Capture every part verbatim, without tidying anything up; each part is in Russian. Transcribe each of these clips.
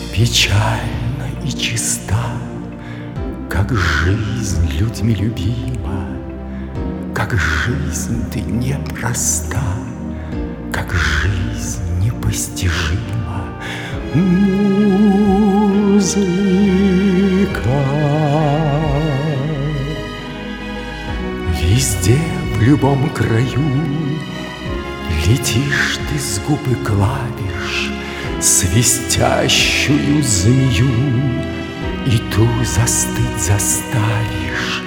Печальна и чиста, как жизнь людьми любима, как жизнь ты непроста, как жизнь непостижима. Музыка. Везде, в любом краю летишь ты с губ и клавиш свистящую змею, и ту застыть заставишь.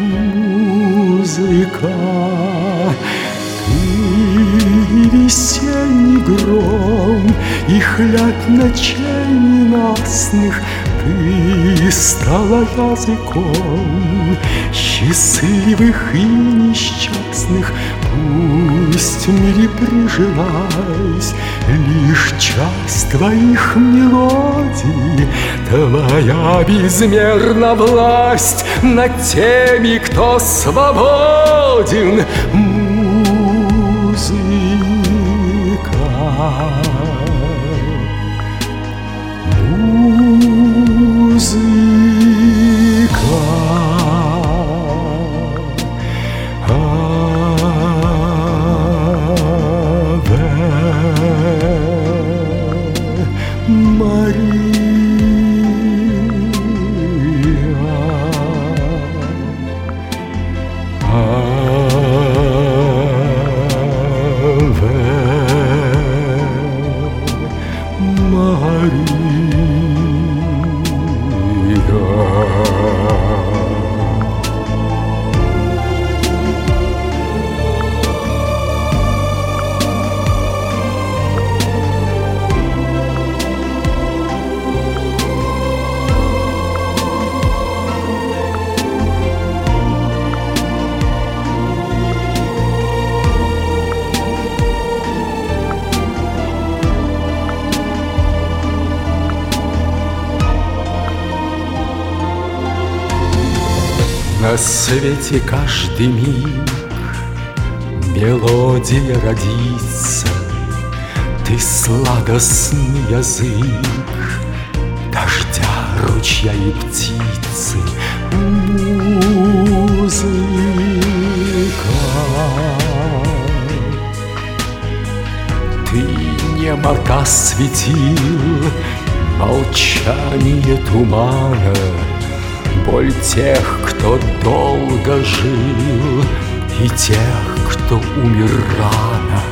Музыка. Ты весенний гром и хляб ночей ненастных, ты стала языком счастливых и несчастных. Пусть в мире прижилась лишь часть твоих мелодий, твоя безмерна власть над теми, кто свободен. Музыка. Музыка. Аве Мария. На свете каждый миг мелодия родится, ты сладостный язык дождя, ручья и птицы. Музыка. Ты немота светил, молчание тумана, боль тех, кто долго жил, и тех, кто умер рано.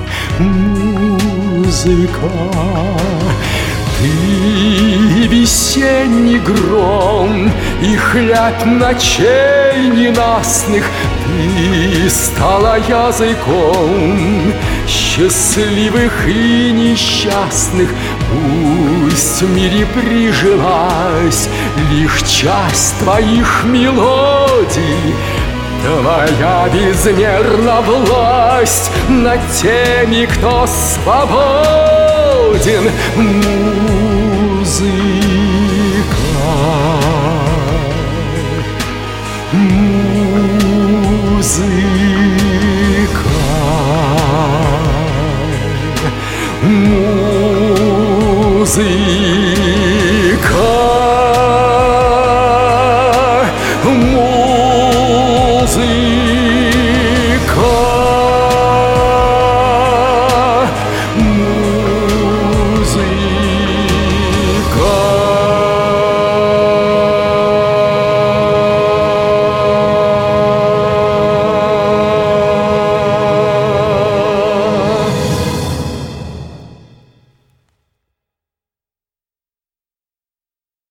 Музыка. Ты весенний гром и хляб ночей ненастных, ты стала языком счастливых и несчастных. Пусть в мире прижилась лишь часть твоих мелодий, твоя безмерна власть над теми, кто свободен. Музыка. Музыка. Музыка.